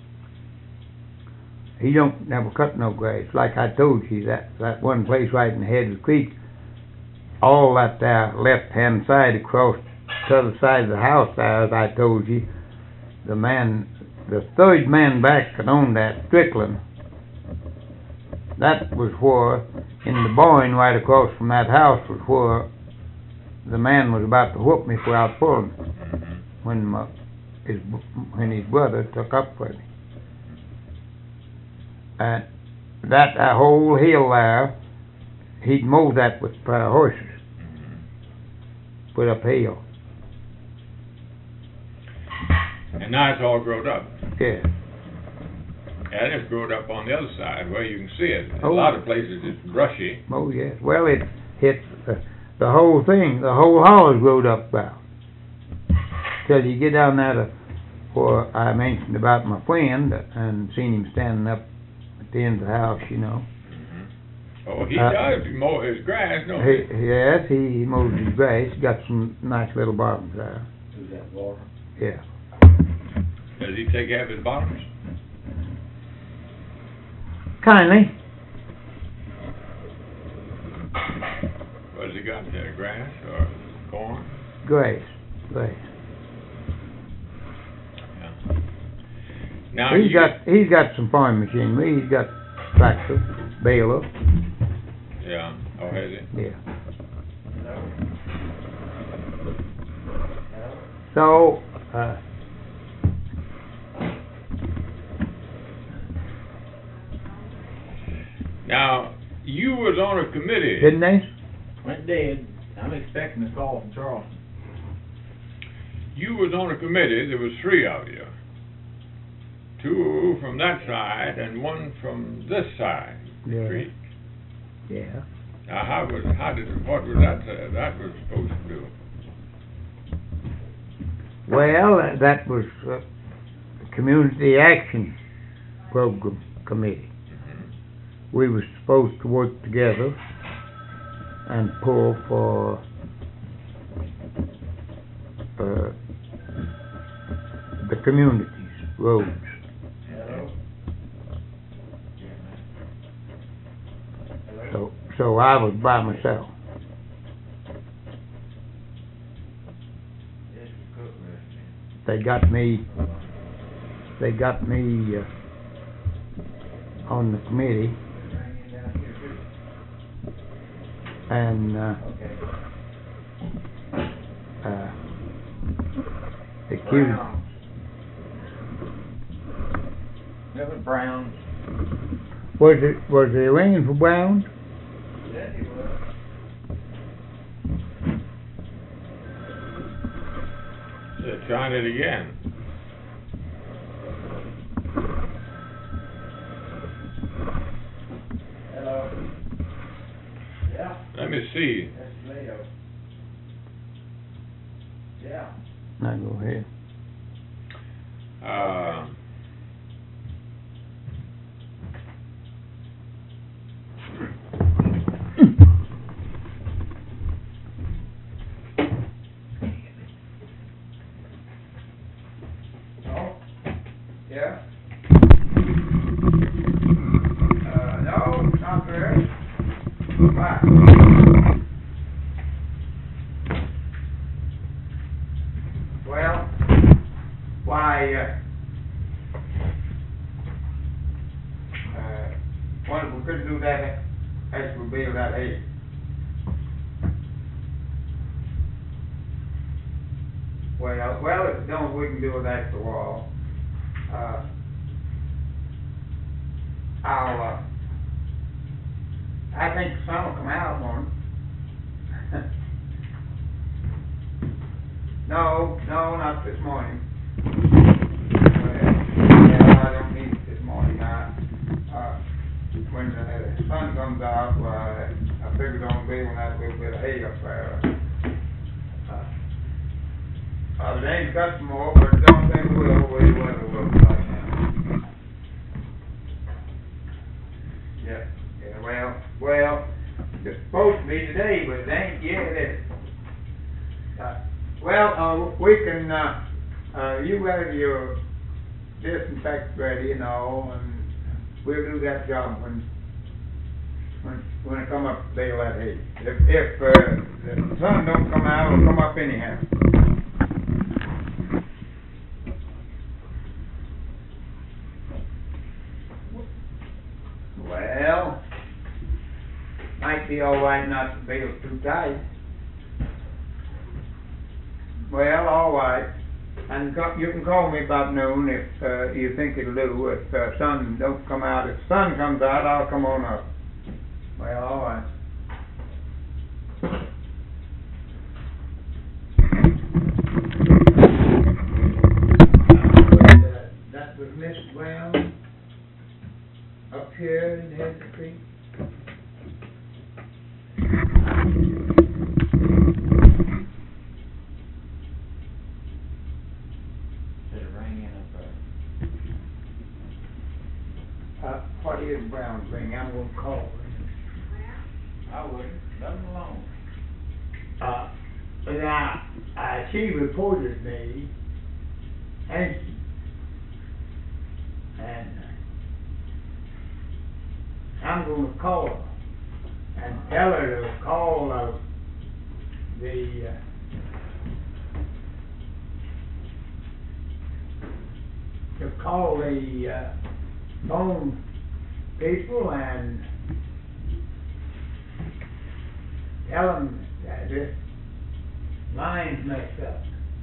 he don't never cut no grass. Like I told you, that, that one place right in the head of the creek, all that there left-hand side across the other side of the house there, as I told you, the man, the third man back that owned that, Strickland, that was where, in the barn right across from that house, was where the man was about to whoop me for out pulling when my, his when his brother took up with me. And that uh, whole hill there, he'd mow that with a pair of horses, put up hill. And now it's all growed up. Yeah. And it's growed up on the other side where you can see it. Oh. A lot of places it's brushy. Oh yes. Well, it hit uh, the whole thing. The whole hollow's growed up about. Till you get down there to where I mentioned about my friend and seen him standing up at the end of the house, you know. Mm-hmm. Oh, he Uh, does mow his grass, don't He, he? yes, he, he mows his grass. He got some nice little bottoms there. Who's that, Walter? Yeah. Does he take care of his bottoms? Kindly. What has he got there, grass or corn? Grace. Grace. Yeah. Now He's you, got he's got some farm machinery. He's got tractor, baler. Yeah. Oh, has he? Yeah. So, uh, Now, you was on a committee. didn't they? Went dead. I'm expecting a call from Charleston. You was on a committee, there was three of you. Two from that side and one from this side of the Yeah. creek. Yeah. Now, how was, how did, what was that, uh, that was supposed to do? Well, uh, that was uh, the Community Action Program Committee. We were supposed to work together and pull for uh, the communities, roads. Hello? So, so I was by myself. They got me, they got me uh, on the committee, and uh, uh, accused. That was Brown. Was it was it ringing for Brown? The shine it again. Hello. Yeah, Let me see. that's Leo. Yeah. Now go ahead. Uh, Oh, yeah. Uh, no, not very. Why? Well, why, uh, uh, wonder if we couldn't do that, actually bill that eight. Well, well, if don't, we can do it after a while. Uh, I'll, uh, I think the sun will come out on it. No, no, not this morning. Well, yeah, I don't need it this morning. I, uh, when the sun comes out, well, I I figured on building that little bit of hay up there. Uh, Uh, they ain't got some more, but I don't think we'll, the way the weather looks right now. Yeah, yeah, well, well, it's supposed to be today, but it ain't yet, is it? Uh, well, uh, we can, uh, uh, you have your disinfect ready and all, and we'll do that job when, when, when it come up, they'll let hay. If, if, uh, the sun don't come out, it'll come up anyhow. Well, might be all right not to bail too tight. Well, all right. And co- you can call me about noon if uh, you think it'll do. If uh, sun don't come out, if sun comes out, I'll come on up. Well, all right. Uh, that was Miss Brown up here in Head Creek. Did it ring in up there? Uh, what is Brown's ring? I'm gonna call her. I wouldn't, let them alone. Uh, now, uh, she reported me, and, and I'm gonna call her and tell her to call, uh, the, uh, to call the, uh, phone people and tell them that this line's messed up.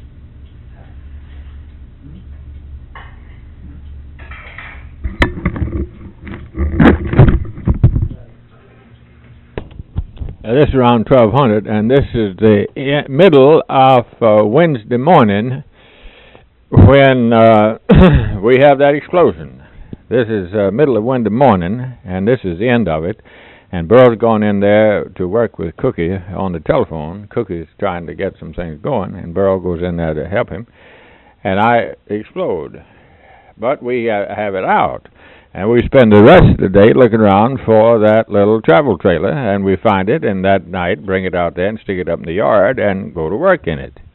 Uh, this is around twelve hundred, and this is the e- middle of uh, Wednesday morning when uh, we have that explosion. This is uh, middle of Wednesday morning, and this is the end of it. And Burl's gone in there to work with Cookie on the telephone. Cookie's trying to get some things going, and Burl goes in there to help him. And I explode. But we uh, have it out. And we spend the rest of the day looking around for that little travel trailer, and we find it, and that night bring it out there and stick it up in the yard and go to work in it.